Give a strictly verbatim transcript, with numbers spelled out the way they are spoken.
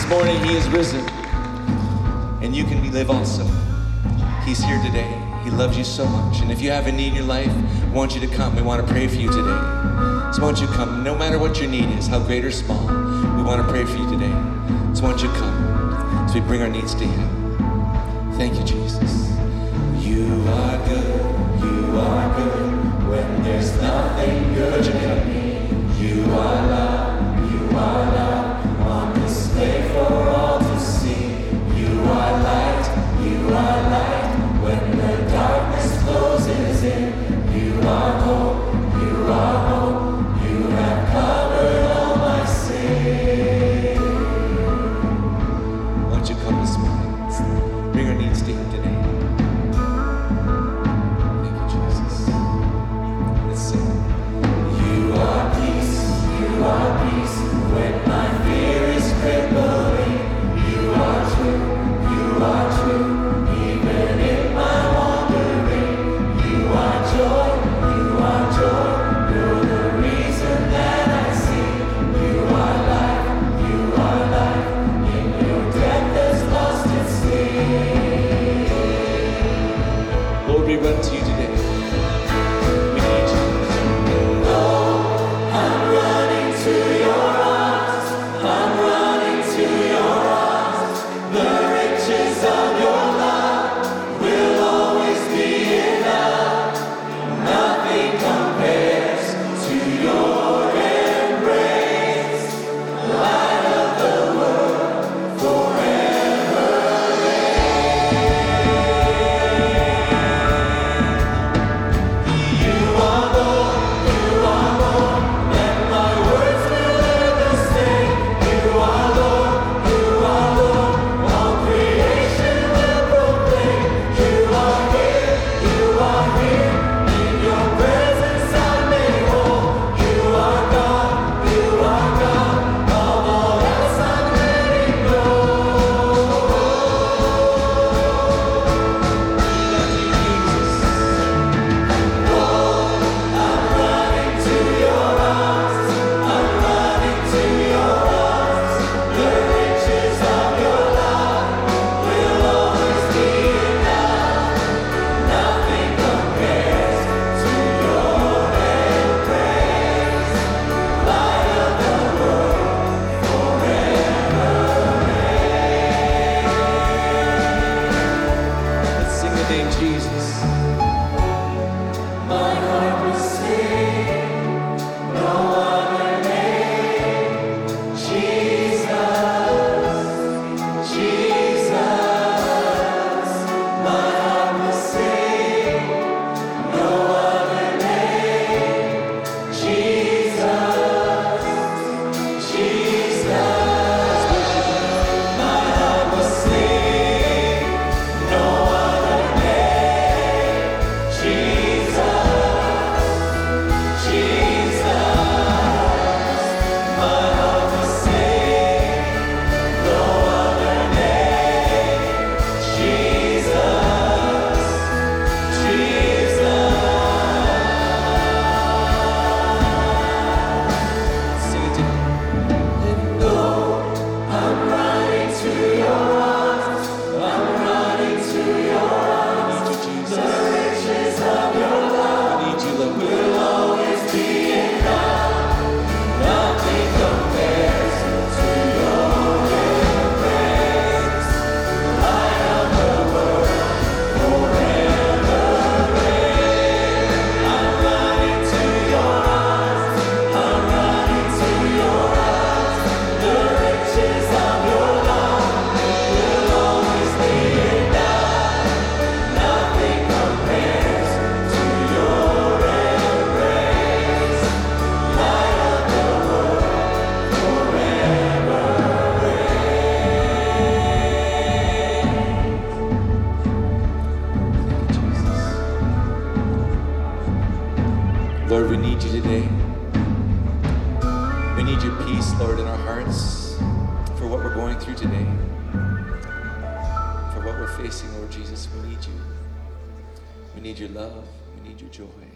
morning he is risen, and you can live also. He's here today. He loves you so much. And if you have a need in your life, we want you to come. We want to pray for you today. So why don't you come, no matter what your need is, how great or small, we want to pray for you today. So why don't you come as we bring our needs to him. Thank you, Jesus. You are good, you are good, when there's nothing good in me. You are love, you are love, on display for all to see. You are light, you are light, when the darkness closes in. You are hope, you are hope, you have covered all my sin. Why don't you come this morning? Bring our needs to him today. Thank you, Jesus. Let's sing. You are peace, you are peace, when my fear is crippling. You are true, you are true, even in my wandering. You are joy, you are joy, you're the reason that I sing. You are life, you are life, in your death there's lost its sting. Lord, we run to you today. We need you. Lord, I'm running to your arms, I'm running to your arms. The riches of your love will always be enough. Nothing compares to your embrace. Light of the world, forever reign. You are Lord, you are Lord, and my words will ever say. You are Lord, you are Lord, all creation will proclaim. You are here, you are here, in your presence I'm made whole. You are God, you are God, of all else I'm letting go. Lord, I'm running to your arms, I'm running to your arms. The riches of your love will always be enough. Nothing compares to your embrace. Light of the world, forever reign. Let's sing the name Jesus. My heart will sing, no other name. Jesus, Jesus. My heart will sing, no other name. Jesus, Jesus. My heart will sing, no other name. Jesus, Jesus. My heart will sing, no other name. Jesus, Jesus. Sing it together. Lord, I'm running to your arms, I'm running to your arms. The riches of your love will always be enough. Nothing compares to your embrace. Light of the world, forever reign. I'm running to your arms, I'm running to your arms. The riches of your love will always be enough. Nothing compares to your embrace. Light of the world, forever reign. Lord, we need you today. We need your peace, Lord, in our hearts for what we're going through today, for what we're facing, Lord Jesus. We need you. We need your love. We need your joy.